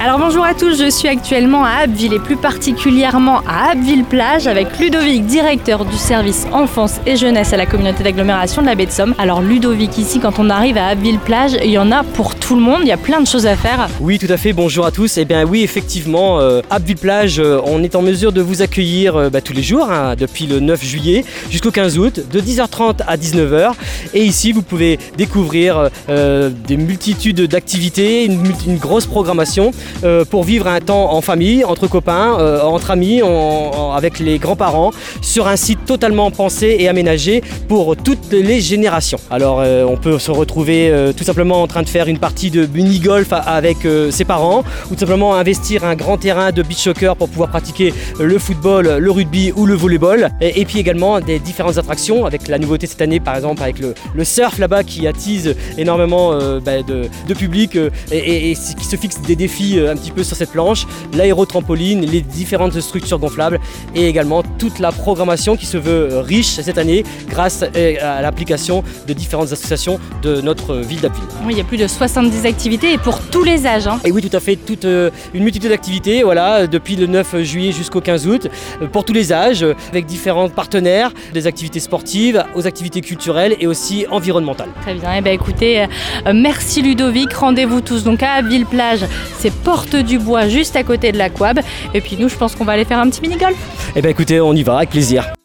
Alors bonjour à tous, je suis actuellement à Abbeville et plus particulièrement à Abbeville-Plage avec Ludovic, directeur du service enfance et jeunesse à la communauté d'agglomération de la baie de Somme. Alors Ludovic, ici quand on arrive à Abbeville-Plage, il y en a pour tout le monde, il y a plein de choses à faire. Oui, tout à fait, bonjour à tous. Eh bien oui, effectivement, Abbeville-Plage, on est en mesure de vous accueillir tous les jours, depuis le 9 juillet jusqu'au 15 août, de 10h30 à 19h. Et ici, vous pouvez découvrir des multitudes d'activités, une grosse programmation pour vivre un temps en famille, entre copains, entre amis, avec les grands-parents, sur un site totalement pensé et aménagé pour toutes les générations. Alors on peut se retrouver tout simplement en train de faire une partie de mini-golf avec ses parents, ou tout simplement investir un grand terrain de beach soccer pour pouvoir pratiquer le football, le rugby ou le volleyball. Et puis également des différentes attractions, avec la nouveauté cette année par exemple avec le surf là-bas qui attise énormément de public et qui se fixe des défis un petit peu sur cette planche, l'aérotrampoline, les différentes structures gonflables et également toute la programmation qui se veut riche cette année grâce à l'application de différentes associations de notre ville d'Abbeville. Oui, il y a plus de 70 activités et pour tous les âges. Et oui, tout à fait, toute une multitude d'activités, depuis le 9 juillet jusqu'au 15 août, pour tous les âges, avec différents partenaires, des activités sportives, aux activités culturelles et aussi environnementales. Très bien, écoutez, merci Ludovic, rendez-vous tous donc à Abbeville-Plage, c'est Porte du Bois juste à côté de l'Aquab. Et puis nous, je pense qu'on va aller faire un petit mini-golf. Écoutez, on y va avec plaisir.